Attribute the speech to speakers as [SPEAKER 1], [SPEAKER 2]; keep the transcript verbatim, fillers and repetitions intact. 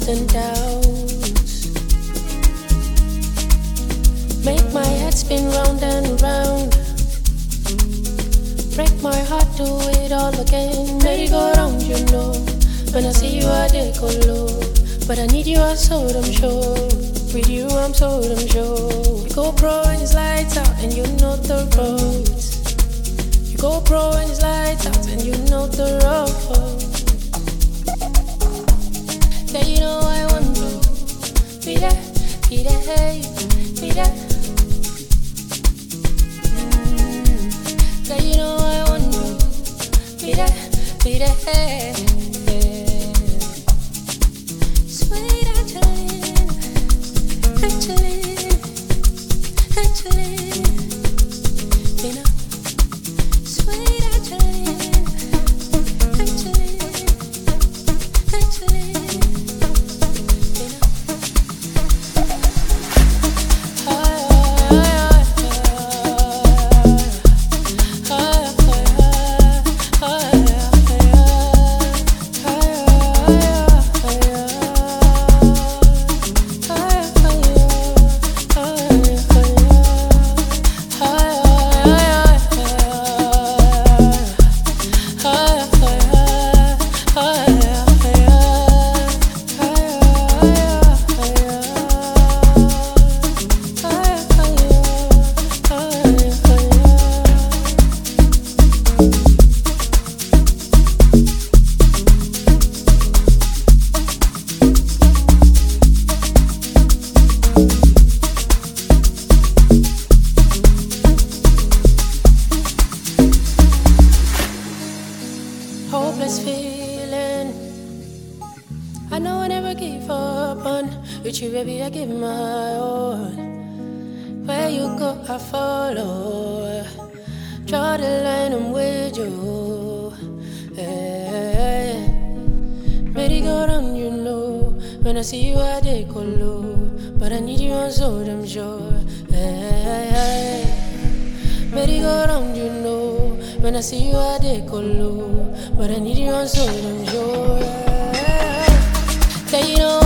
[SPEAKER 1] constant doubts make my head spin round and round. Break my heart, do it all again. Merry go round, you know. When I see you, I dey go low. But I need you, I'm so damn sure. With you, I'm so damn sure. You go pro and it's lights out, and you know the roads. You go pro and it's lights out, and you know the roads. Yeah, you know I want to be there, be there, hey, be there. Mm. Yeah, you know I want to be there, be there, hey. Sweet Angeline, Angeline, Angeline, you know. Sweet Angeline, Angeline, Angeline. Hopeless feeling. I know I never give up on. With you, baby, I give my all. Where you go, I follow. Draw the line, I'm with you. Hey. Merry go round, you know. When I see you, I dey go low. But I need you, I'm so damn sure. Hey. Merry go round, you know. When I see you, I dey go low. But I need you, I'm so damn sure. Yeah, you know